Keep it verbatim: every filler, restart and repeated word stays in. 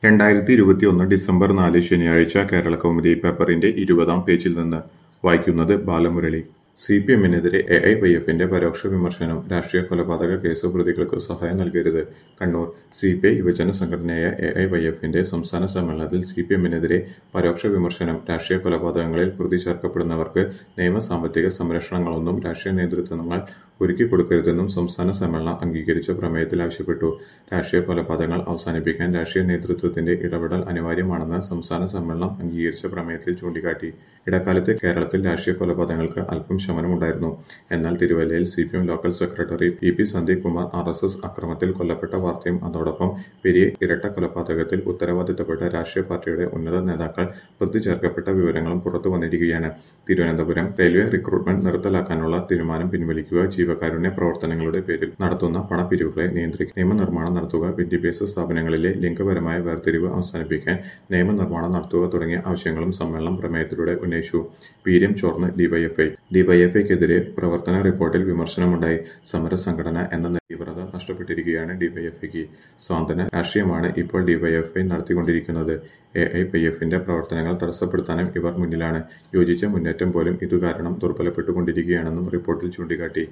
രണ്ടായിരത്തി ഇരുപത്തിയൊന്ന് ഡിസംബർ നാല് ശനിയാഴ്ച കേരളകൗമുദി പേപ്പറിന്റെ ഇരുപതാം പേജിൽ നിന്ന് വായിക്കുന്നത് ബാലമുരളി. സി പി എമ്മിനെതിരെ എ ഐ വൈ എഫിന്റെ പരോക്ഷ വിമർശനം. രാഷ്ട്രീയ കൊലപാതക കേസ് പ്രതികൾക്ക് സഹായം നൽകരുത്. കണ്ണൂർ. സി പി ഐ യുവജന സംഘടനയായ എ ഐ വൈ എഫിന്റെ സംസ്ഥാന സമ്മേളനത്തിൽ സി പി എമ്മിനെതിരെ പരോക്ഷ വിമർശനം. രാഷ്ട്രീയ കൊലപാതകങ്ങളിൽ പ്രതി ചേർക്കപ്പെടുന്നവർക്ക് നിയമ സാമ്പത്തിക സംരക്ഷണങ്ങളൊന്നും രാഷ്ട്രീയ നേതൃത്വങ്ങൾ ഒരുക്കിക്കൊടുക്കരുതെന്നും സംസ്ഥാന സമ്മേളനം അംഗീകരിച്ച പ്രമേയത്തിൽ ആവശ്യപ്പെട്ടു. രാഷ്ട്രീയ കൊലപാതകങ്ങൾ അവസാനിപ്പിക്കാൻ രാഷ്ട്രീയ നേതൃത്വത്തിന്റെ ഇടപെടൽ അനിവാര്യമാണെന്ന് സംസ്ഥാന സമ്മേളനം അംഗീകരിച്ച പ്രമേയത്തിൽ ചൂണ്ടിക്കാട്ടി. ഇടക്കാലത്ത് കേരളത്തിൽ രാഷ്ട്രീയ കൊലപാതകങ്ങൾക്ക് അല്പം ശമനമുണ്ടായിരുന്നു. എന്നാൽ തിരുവല്ലയിൽ C P M local secretary P P Sandeep Kumar R S S അക്രമത്തിൽ കൊല്ലപ്പെട്ട വാർത്തയും അതോടൊപ്പം പെരിയ ഇരട്ട കൊലപാതകത്തിൽ ഉത്തരവാദിത്തപ്പെട്ട രാഷ്ട്രീയ പാർട്ടിയുടെ ഉന്നത നേതാക്കൾ പ്രതി ചേർക്കപ്പെട്ട വിവരങ്ങളും പുറത്തു വന്നിരിക്കുകയാണ്. തിരുവനന്തപുരം റെയിൽവേ റിക്രൂട്ട്മെന്റ് നിർത്തലാക്കാനുള്ള തീരുമാനം പിൻവലിക്കുക, ജീവകാരുണ്യ പ്രവർത്തനങ്ങളുടെ പേരിൽ നടത്തുന്ന പണപ്പിരിവുകളെ നിയന്ത്രിക്കുക, നിയമനിർമ്മാണം നടത്തുക, വിദ്യാഭ്യാസ സ്ഥാപനങ്ങളിലെ ലിംഗപരമായ വേർതിരിവ് അവസാനിപ്പിക്കാൻ നിയമനിർമ്മാണം നടത്തുക തുടങ്ങിയ ആവശ്യങ്ങളും സമ്മേളനം പ്രമേയത്തിലൂടെ ഉന്നയിച്ചു. വീര്യം ചോർന്ന് ഡിവൈഎഫ്ഐ. ഡിവൈഎഫ്ഐക്കെതിരെ പ്രവർത്തന റിപ്പോർട്ടിൽ വിമർശനമുണ്ടായി. സമര സംഘടന എന്ന തീവ്രത നഷ്ടപ്പെട്ടിരിക്കുകയാണ് ഡിവൈഎഫ്ഐക്ക്. സ്വാന്തന രാഷ്ട്രീയമാണ് ഇപ്പോൾ ഡിവൈഎഫ്ഐ നടത്തിക്കൊണ്ടിരിക്കുന്നത്. എ ഐ വൈ എഫിന്റെ പ്രവർത്തനങ്ങൾ തടസ്സപ്പെടുത്താനും ഇവർ മുന്നിലാണ്. യോജിച്ച മുന്നേറ്റം പോലും ഇതുകാരണം ദുർബലപ്പെട്ടുകൊണ്ടിരിക്കുകയാണെന്നും റിപ്പോർട്ടിൽ ചൂണ്ടിക്കാട്ടി.